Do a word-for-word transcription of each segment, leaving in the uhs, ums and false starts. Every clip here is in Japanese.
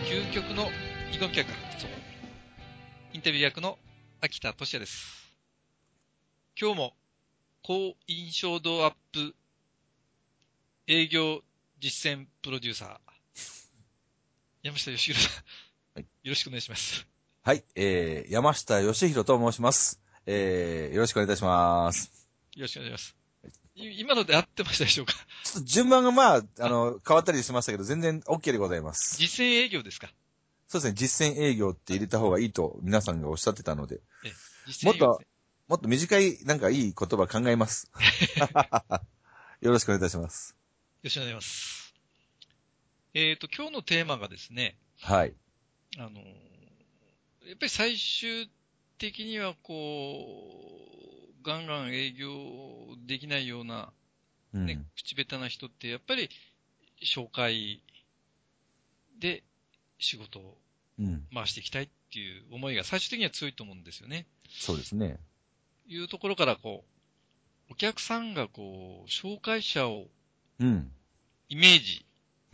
究極の煮込み客発想。インタビュー役の秋田俊也です。今日も高印象度アップ営業実践プロデューサー、山下義弘さん、はい、よろしくお願いします。 はい、えー、山下義弘と申します。えー、よろしくお願いいたします。 よろしくお願いします。今ので合ってましたでしょうか？ ちょっと順番がまあ、あの、変わったりしましたけど、全然 OK でございます。 実践営業ですか？ そうですね、実践営業って入れた方がいいと皆さんがおっしゃってたので、 え実もっと、 践営業ですね。 もっと短い、なんかいい言葉考えます。よろしくお願いいたします。 よろしくお願いします。えっと、今日のテーマがですね、 はい。 あの、やっぱり最終的にはこう、ガンガン営業できないような、ね、 うん、 口下手な人って、やっぱり紹介で仕事を回していきたいっていう思いが最終的には強いと思うんですよね。 そうですね。 いうところからこう、お客さんがこう、紹介者をイメージ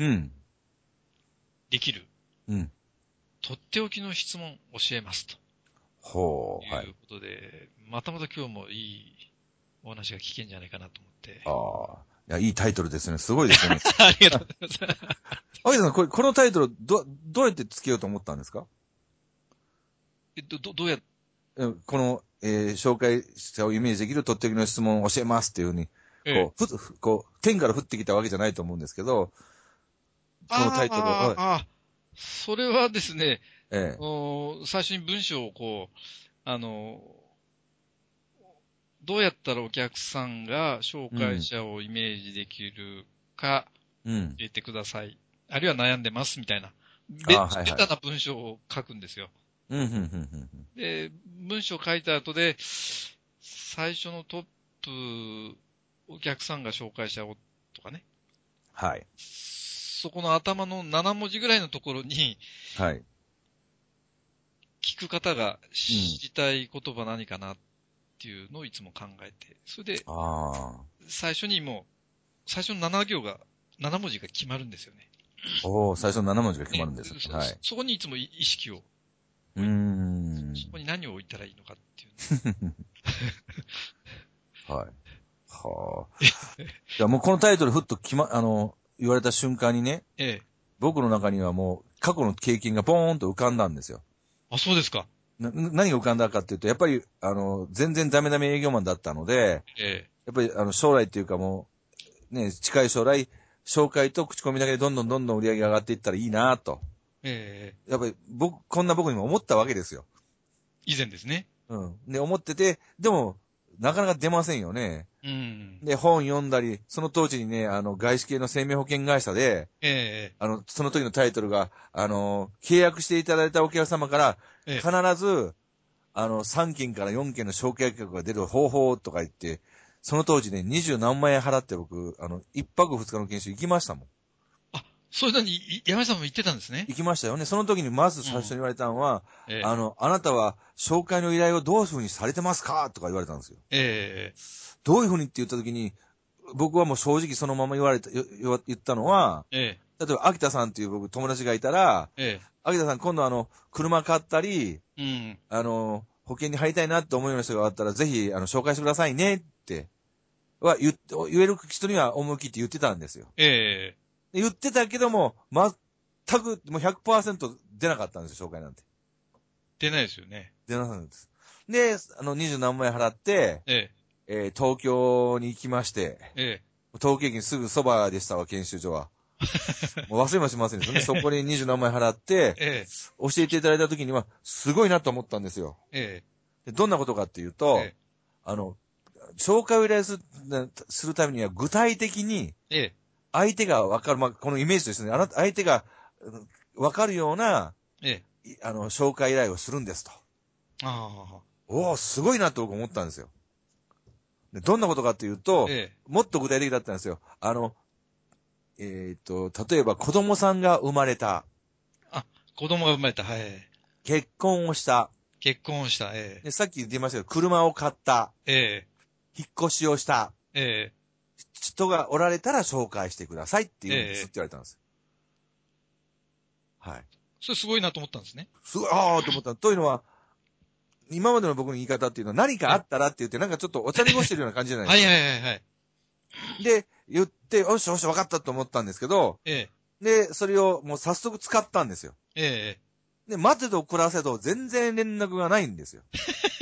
できる、 うん。 とっておきの質問を教えますと。 ほう、はい。 いうことで、またまた今日もいいお話が聞けんじゃないかなと思って。 ああ。いや、いいタイトルですね。すごいですね。 ありがとうございます。 あげさん、これ、このタイトル、ど、どうやってつけようと思ったんですか？ え、ど、ど、どうやっ、 この、えー、紹介者をイメージできるとっておきの質問を教えますっていうふうに、こう、ふ、こう、天から降ってきたわけじゃないと思うんですけど、このタイトルを、 ああ、ああ、それはですね、 ええ、 お最初に文章をこう、あの、どうやったらお客さんが紹介者をイメージできるか、入れてください。うん、あるいは悩んでますみたいな。べ、 はいはい、 ベタな文章を書くんですよ。 うん、うん、うん、 で、文章を書いた後で、最初のトップ、お客さんが紹介者をとかね。 はい。 そこの頭のなな文字ぐらいのところに、 はい。 聞く方が知りたい言葉何かなっていうのをいつも考えて、それで、最初にもう、最初のなな行が、なな文字が決まるんですよね。 おー、最初のなな文字が決まるんです。 ね、そ, はい。 そこにいつも意識を、 うーん。 そこに何を置いたらいいのかっていうはい。はあ。いや、もうこのタイトルふっと決ま、あの、言われた瞬間にね、ええ、僕の中にはもう過去の経験がボーンと浮かんだんですよ。 あ、そうですか。 な、何が浮かんだかっていうと、やっぱり、あの、全然ダメダメ営業マンだったので、ええ、やっぱり、あの、将来っていうかもう、ね、近い将来、紹介と口コミだけでどんどんどんどん売り上げが上がっていったらいいなと。ええ、やっぱり、僕、こんな僕にも思ったわけですよ。 以前ですね。 うん。で、思ってて、でも、なかなか出ませんよね。うん。で、本読んだり、その当時にね、あの、外資系の生命保険会社で、ええ、あの、その時のタイトルが、あの、契約していただいたお客様から、必ず、あの、さんけんからよんけんの紹介客が出る方法とか言って、その当時ね、二十何万円払って僕、あの、一泊二日の研修行きましたもん。 あ、そういうのに、山下さんも言ってたんですね。 行きましたよね。その時にまず最初に言われたのは、うんええ、あの、あなたは紹介の依頼をどういうふうにされてますかとか言われたんですよ。ええ、どういうふうにって言った時に、僕はもう正直そのまま言われた、言ったのは、ええ、例えば、秋田さんっていう僕友達がいたら、ええ、秋田さん今度あの、車買ったり、うん、あの、保険に入りたいなって思うような人があったら、ぜひ、あの、紹介してくださいねって、は言って、言える人には思い切って言ってたんですよ。ええ、言ってたけども、全く、もう ひゃくパーセント 出なかったんですよ、紹介なんて。 出ないですよね。 出なかったんです。で、あの、二十何万円払って、えええー、東京に行きまして、ええ、東京駅にすぐそばでしたわ、研修所は。もう忘れもしませんでしたね。そこに二十何万円払って、ええ、教えていただいたときには、すごいなと思ったんですよ。ええ、でどんなことかっていうと、ええ、あの、紹介を依頼するするためには具体的に、相手がわかる、まあ、このイメージとしてね、あなた、相手がわかるような、ええ、あの、紹介依頼をするんですと。ああ。おお、すごいなと僕思ったんですよ。でどんなことかっていうと、ええ、もっと具体的だったんですよ。あの、えっ、ー、と、例えば子供さんが生まれた。 あ、子供が生まれた。はい。 結婚をした。 結婚をした。ええ。 でさっき言いましたけど、車を買った。ええ。引っ越しをした。ええ。人がおられたら紹介してくださいって言うんですって言われたんです。ええ、はい。 それすごいなと思ったんですね。 すごい、ああと思った。というのは、今までの僕の言い方っていうのは何かあったらって言って、なんかちょっとお茶濁してるような感じじゃないですか。 はいはいはいはい。 で、言って、よしよし分かったと思ったんですけど、ええ、で、それをもう早速使ったんですよ。ええ。で、待てど暮らせど全然連絡がないんですよ。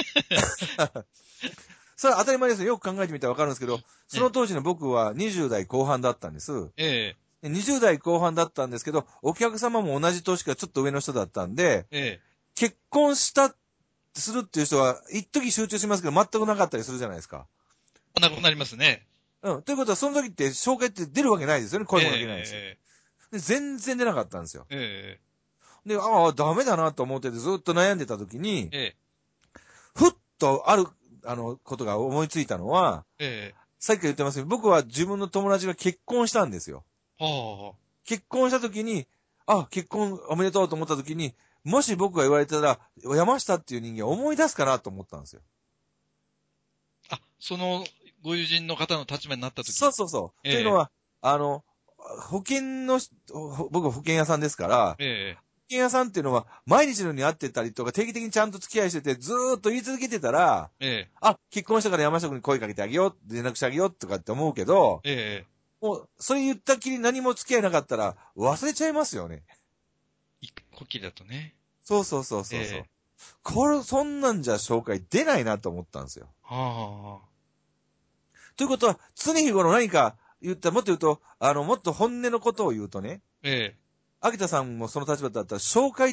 それは当たり前ですよ。よく考えてみたら分かるんですけど、その当時の僕はにじゅう代後半だったんです。ええ。にじゅう代後半だったんですけど、お客様も同じ年からちょっと上の人だったんで、ええ、結婚したするっていう人は、一時集中しますけど、全くなかったりするじゃないですか。 こんなことになりますね。 うん。ということは、その時って紹介って出るわけないですよね。声もかけないですよ。えー、で全然出なかったんですよ。えー、で、ああ、ダメだなと思っててずっと悩んでた時に、えー、ふっとある、あの、ことが思いついたのは、えー、さっきから言ってますけど、僕は自分の友達が結婚したんですよ。はあ、結婚した時に、あ、結婚おめでとうと思った時に、もし僕が言われたら、山下っていう人間を思い出すかなと思ったんですよ。 あ、そのご友人の方の立場になった時。 そうそうそう。えー、というのは、あの、保険の、僕は保険屋さんですから、えー、保険屋さんっていうのは、毎日のように会ってたりとか、定期的にちゃんと付き合いしてて、ずーっと言い続けてたら、えー、あ、結婚したから山下君に声かけてあげよう、連絡してあげようとかって思うけど、えー、もう、それ言ったきり何も付き合いなかったら、忘れちゃいますよね。 一個きりだとね。 そうそうそうそうそう。えー、これ、そんなんじゃ紹介出ないなと思ったんですよ。はあ。ということは、常日頃何か言ったら、もっと言うと、あの、もっと本音のことを言うとね、ええ。秋田さんもその立場だったら、紹介って、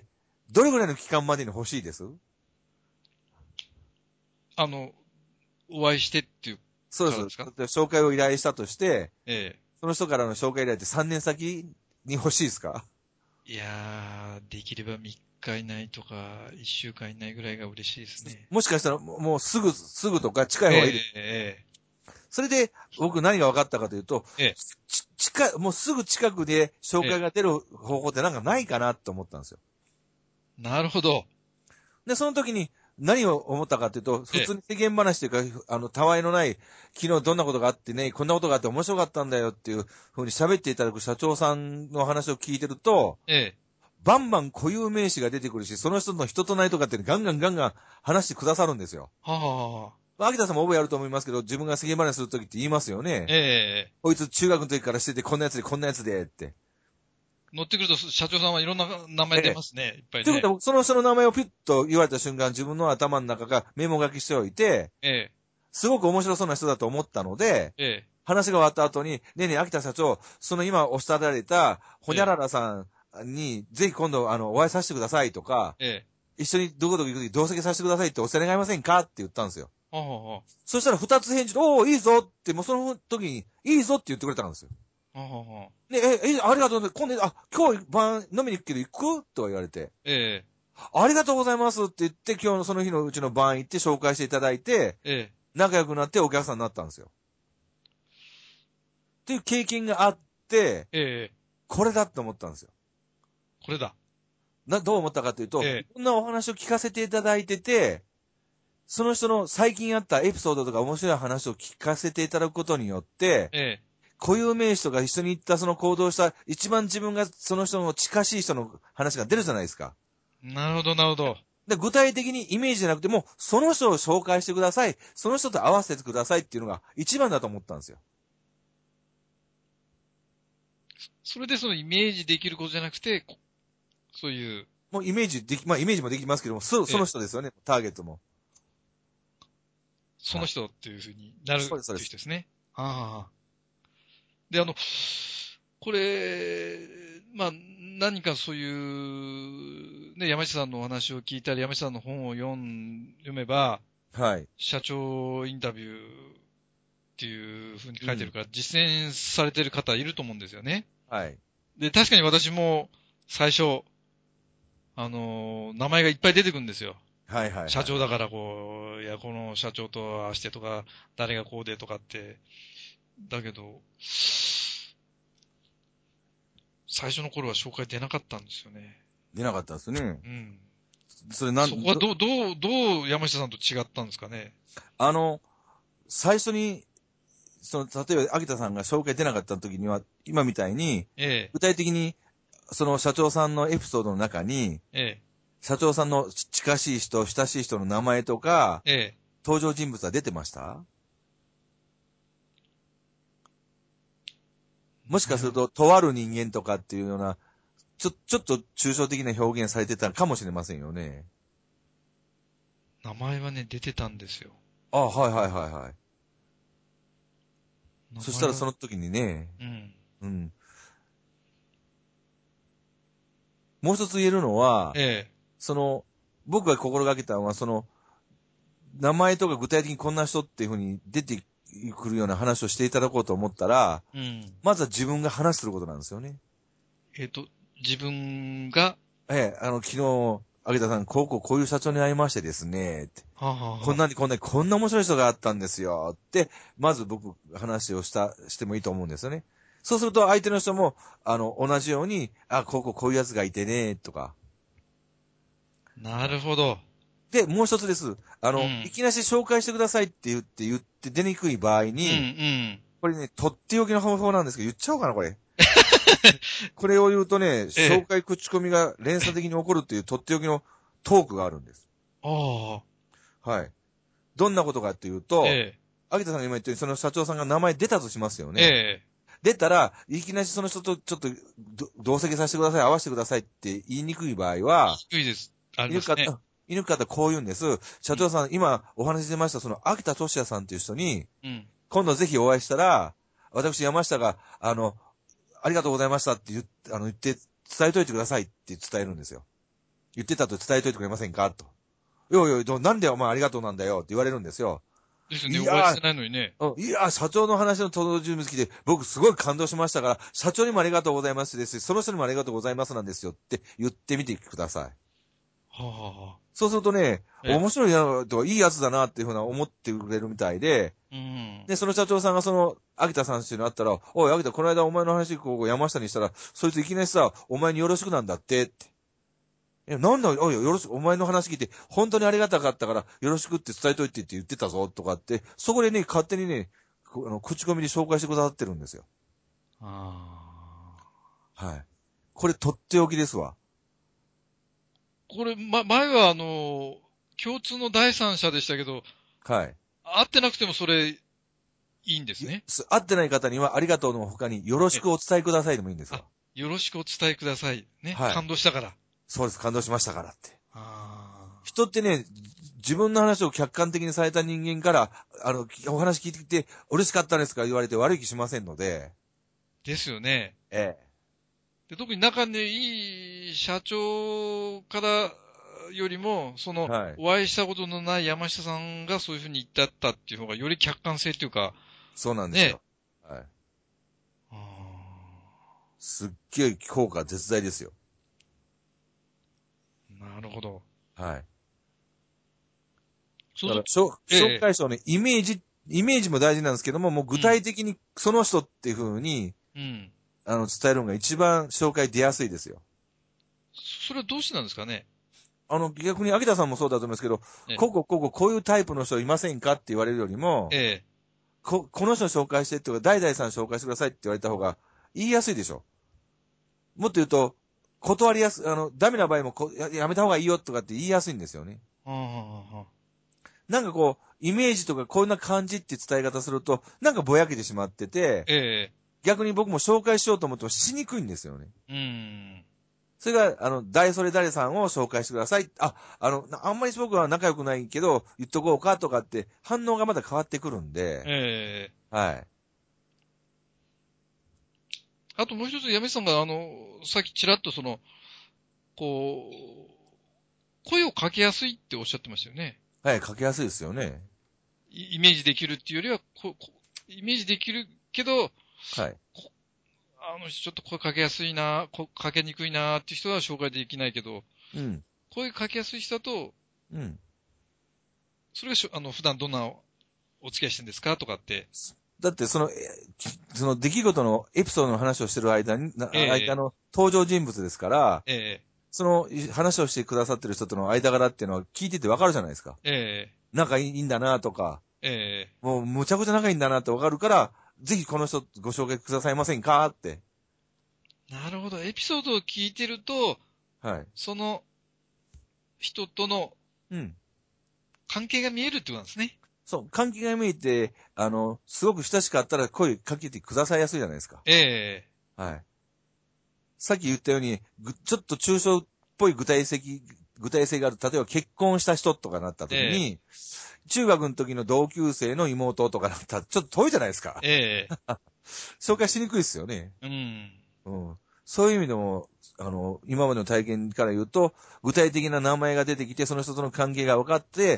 どれぐらいの期間までに欲しいです？ あの、お会いしてっていうそうです。紹介を依頼したとして、ええ。その人からの紹介依頼ってさんねん先に欲しいですか？ いやー、できればみっか以内とか、いっしゅうかん以内ぐらいが嬉しいですね。 もしかしたら、もうすぐ、すぐとか近い方がいいです。ええ。それで、僕何が分かったかというと、ええ、ち、近い、もうすぐ近くで紹介が出る方法ってなんかないかなと思ったんですよ。 なるほど。 で、その時に何を思ったかというと、普通に世間話というか、あの、たわいのない、昨日どんなことがあってね、こんなことがあって面白かったんだよっていう風に喋っていただく社長さんの話を聞いてると、ええ、バンバン固有名詞が出てくるし、その人の人となりとかってガンガンガンガン話してくださるんですよ。はあはあ。秋田さんも覚えあると思いますけど、自分が世間話するときって言いますよね。ええ。こいつ中学の時からしてて、こんなやつでこんなやつでって。 乗ってくると社長さんはいろんな名前出ますね。ええ、いっぱいね。 ということは、その人の名前をピュッと言われた瞬間、自分の頭の中がメモ書きしておいて、ええ、すごく面白そうな人だと思ったので、ええ、話が終わった後に、ねえねえ、秋田社長、その今おっしゃられた、ほにゃららさんに、ぜひ今度、あの、お会いさせてくださいとか、ええ、一緒にどこどこ行くとき同席させてくださいっておっしゃ願いませんかって言ったんですよ。はあはあ、そしたら二つ返事で、おー、いいぞって、もうその時に、いいぞって言ってくれたんですよ。はあはあ、で、え、え、ありがとうね。今度、あ、今日晩飲みに行くけど行くと言われて。ええ。ありがとうございますって言って、今日のその日のうちの晩行って紹介していただいて、ええ。仲良くなってお客さんになったんですよ。っていう経験があって、ええ。これだって思ったんですよ。 これだ。 な、どう思ったかというと、ええ、いろんなお話を聞かせていただいてて、その人の最近あったエピソードとか面白い話を聞かせていただくことによって、ええ、固有名詞とか一緒に行ったその行動した一番自分がその人の近しい人の話が出るじゃないですか。 なるほど、なるほど。 で具体的にイメージじゃなくても、その人を紹介してください。その人と合わせてくださいっていうのが一番だと思ったんですよ。 それでそのイメージできることじゃなくて、そういう。 もうイメージでき、まあイメージもできますけども、そその人ですよね、ターゲットも。 その人っていうふうになるっていう人ですね。ああ。で、あの、これ、まあ、何かそういう、ね、山下さんのお話を聞いたり、山下さんの本を読ん、読めば、はい。社長インタビューっていうふうに書いてるから、うん、実践されてる方いると思うんですよね。はい。で、確かに私も最初、あの、名前がいっぱい出てくるんですよ。はいはい、はい。社長だからこう、いや、この社長とああしてとか、誰がこうでとかって。だけど、最初の頃は紹介出なかったんですよね。 出なかったんですね。うん。 それなんそこはどう、どう、どう山下さんと違ったんですかね。 あの、最初に、その、例えば、秋田さんが紹介出なかった時には、今みたいに、ええ、具体的に、 その社長さんのエピソードの中に、 ええ、 社長さんの近しい人、親しい人の名前とか、 ええ、 登場人物は出てました？もしかすると、とある人間とかっていうような、ちょ、ちょっと抽象的な表現されてたかもしれませんよね。 名前はね、出てたんですよ。 あ、はいはいはいはい。 名前はそしたらその時にね、 うん。 うん。もう一つ言えるのは、 ええ、 その、僕が心がけたのは、その、名前とか具体的にこんな人っていう風に出てくるような話をしていただこうと思ったら、 うん。 まずは自分が話することなんですよね。 えっと、自分が、 ええ、あの、昨日、あげたさん、こうこうこういう社長に会いましてですね、って。 はあ、はあはあ、 こんなにこんなにこんな面白い人があったんですよ、って、まず僕話をした、してもいいと思うんですよね。そうすると相手の人も、あの、同じように、あ、こうこうこういう奴がいてね、とか。 なるほど。 で、もう一つです。あの、いうん。 きなし紹介してくださいって言って言って出にくい場合うん、うに、 ん。 これね、とっておきの方法なんですけど、言っちゃおうかな、これ。これを言うとね、 ええ、 紹介口コミが連鎖的に起こるっていうとっておきのトークがあるんです。 ああ、 はい。どんなことかっていうえと、 え、 秋田さんが今言ったように、その社長さんが名前出たとしますよえね。 え、 出たら、いきなりその人とちょっとど同席させてください、合わせてくださいって言いにくい場合は、 低いです。ありいるか、 ますね。 いる方こう言うんです。社うん、 長さん、今お話し出ました、その秋田俊也さんっていう人に、 うん。 今度ぜひお会いしたら、私山下が、あの、ありがとうございましたって言って、あの、言って、伝えといてくださいって伝えるんですよ。言ってたと伝えといてくれませんかと。いやいや、なんでお前ありがとうなんだよって言われるんですよ。 ですよね。 いやお会いしてないのにね。 ー、いやー、社長の話の登場人物来て、僕すごい感動しましたから、社長にもありがとうございますですし、その人にもありがとうございますなんですよって言ってみてください。 はあ、はあ、はあ。 そうするとね、 え面白いなとか、いいやつだなっていうふうな思ってくれるみたいで、 え、うん。 で、その社長さんがその、秋田さんっていうのあったら、おい、秋田、この間お前の話、こう、山下にしたら、そいついきなりさ、お前によろしくなんだって、って。え、なんだ、おい、よろしく、お前の話聞いて、本当にありがたかったから、よろしくって伝えといてって言ってたぞ、とかって、そこでね、勝手にね、こあの口コミで紹介してくださってるんですよ。 ああ。 はい。これ、とっておきですわ。 これ、ま、前はあの、共通の第三者でしたけど、 はい。 会ってなくてもそれ、いいんですね。 会ってない方には、ありがとうの他に、よろしえ、 くお伝えくださいでもいいんですあ、 わ。 よろしくお伝えください。ね。 はい。 感動したから。 そうです、感動しましたからって。 ああ。 人ってね、自分の話を客観的にされた人間から、あの、お話聞いてきて、嬉しかったですか言われて悪い気しませんので、 ですよね。 ええ。 で、特に仲のいい社長からよりも、その、 はい。 お会いしたことのない山下さんがそういうふうに言ってあったっていう方が、より客観性っていうか、 そうなんですね。 よ。はい。 あすっげえ効果絶大ですよ。 ーなるほど。 はい。 その時、 だから、紹え紹え、 介書ね、イメージ、イメージも大事なんですけども、もう具うん、 体的にその人っていう風に、 うん。 あの、伝えるのが一番紹介出やすいですよ。 それはどうしてなんですかね。 あの、逆に秋田さんもそうだと思いますけど、 ええ、 ここ、ここ、こういうタイプの人いませんかって言われるよりも、 ええ、 こ、この人紹介してっていうか、代々さん紹介してくださいって言われた方が言いやすいでしょ。もっと言うと、断りやす、あの、ダメな場合もこや、やめた方がいいよとかって言いやすいんですよね。 はあ、はあ、はあ。 なんかこう、イメージとかこんな感じって伝え方すると、なんかぼやけてしまってて、 ええ、 逆に僕も紹介しようと思ってもしにくいんですよね。 うん。 それが、あの、誰それ誰さんを紹介してください。あ、あの、あんまり僕は仲良くないけど、言っとこうかとかって反応がまだ変わってくるんで、 ええ。 はい。 あともう一つ、山下さんが、あの、さっきちらっとその、こう、声をかけやすいっておっしゃってましたよね。 はい、書きやすいですよね。 イイメージできるっていうよりは、ここイメージできるけど、 はい。 こあの人ちょっと声かけやすいな、こかけにくいなっていう人は紹介できないけど、 うん。 声かけやすい人だと、 うん。 それがしょ、あの、普段どんなお付き合いしてるんですかとかって。 だって、その、えその出来事のエピソードの話をしてる間に、な間ええ、 の登場人物ですから、 ええ、 その話をしてくださってる人との間柄っていうのは聞いててわかるじゃないですか。 ええ、 仲いいんだなとか、 ええ、 もうむちゃくちゃ仲いいんだなってわかるから、ぜひこの人ご紹介くださいませんかって。 なるほど。エピソードを聞いてると、 はい。 その人との、うん。関係が見えるってことなんですね。 そう、関係が見えて、あの、すごく親しかったら声かけてくださいやすいじゃないですか。 ええー。はい。さっき言ったように、ちょっと抽象っぽい具体性、具体性がある。例えば結婚した人とかなった時に、えー、中学の時の同級生の妹とかなったら、ちょっと遠いじゃないですか。ええー。紹介しにくいですよね。うん。うん。そういう意味でも、あの、今までの体験から言うと、具体的な名前が出てきて、その人との関係が分かって、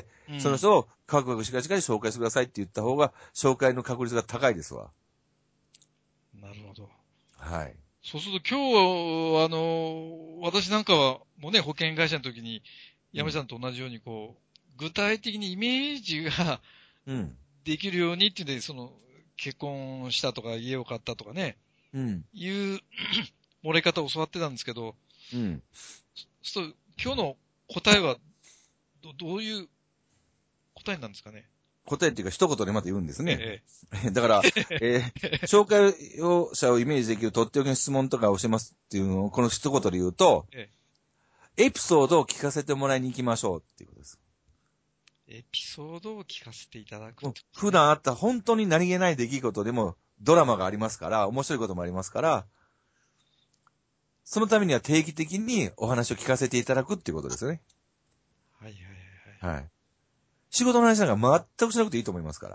うん、その人をカクカクしかしかに紹介してくださいって言った方が、紹介の確率が高いですわ。 なるほど。 はい。 そうすると今日、あの、私なんかは、もうね、保険会社の時に、山下さんと同じように、こう、うん、具体的にイメージが、うん。できるようにっていうんで、その、結婚したとか、家を買ったとかね、うん。いう漏れ方を教わってたんですけど、うん。そう、今日の答えは、ど、どういう答えなんですかね。 答えっていうか一言でまた言うんですね。ええ、だから、えー、紹介者をイメージできるとっておきの質問とかをしますっていうのをこの一言で言うと、ええ、エピソードを聞かせてもらいに行きましょうっていうことです。 エピソードを聞かせていただく、 ね。普段あった本当に何気ない出来事でもドラマがありますから、面白いこともありますから、そのためには定期的にお話を聞かせていただくっていうことですよね。 はいはいはい。はい。 仕事の話なんか全くしなくていいと思いますから。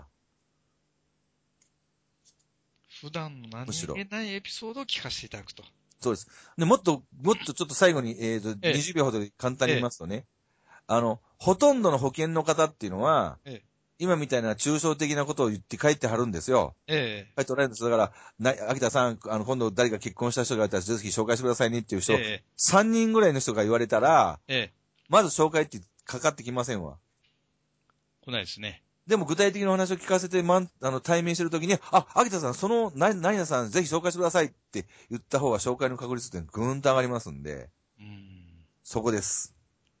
普段の何気ないエピソードを聞かせていただくと。 そうです。で、もっと、もっとちょっと最後に、えっと、ええ、にじゅうびょうほどで簡単に言いますとね、ええ、あの、ほとんどの保険の方っていうのは、ええ、今みたいな抽象的なことを言って帰ってはるんですよ。ええ。帰っておられるんです。だから、な、秋田さん、あの、今度誰か結婚した人がいたら、ぜひ紹介してくださいねっていう人、ええ、さんにんぐらいの人が言われたら、ええ、まず紹介ってかかってきませんわ。 来ないですね。 でも具体的なお話を聞かせて、まん、あの、対面してるときに、あ、秋田さん、その、な、何々さん、ぜひ紹介してくださいって言った方が紹介の確率ってぐーんと上がりますんで、うん、そこです。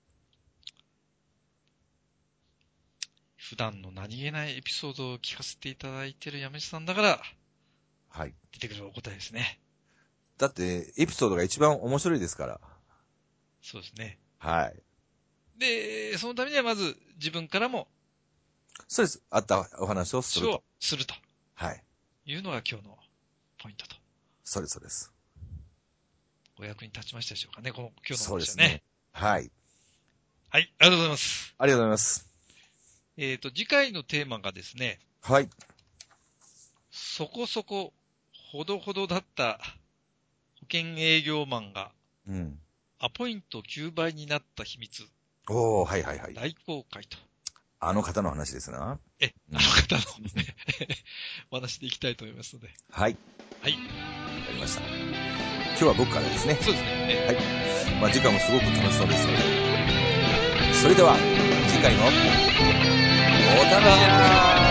普段の何気ないエピソードを聞かせていただいている山下さんだから、はい。出てくるお答えですね。 だって、エピソードが一番面白いですから。 そうですね。 はい。 で、そのためにはまず自分からも、 そうです。あったお話をすると。 すると。 はい。 いうのが今日のポイントと。 そうです、そうです。 お役に立ちましたでしょうかね、この今日の話はね。そうですね。 はい。 はい、ありがとうございます。 ありがとうございます。 えっと、次回のテーマがですね。 はい。 そこそこ、ほどほどだった保険営業マンが、うん。アポイントきゅうばいになった秘密。 おー、はいはいはい。 大公開と。 あの方の話ですな。 え、あの方の、ね、お話でいきたいと思いますので。 はい。 はい。 わかりました。今日は僕からですね。 そうですね。 はい。まあ、次回もすごく楽しそうですので。それでは、次回のお楽しみに。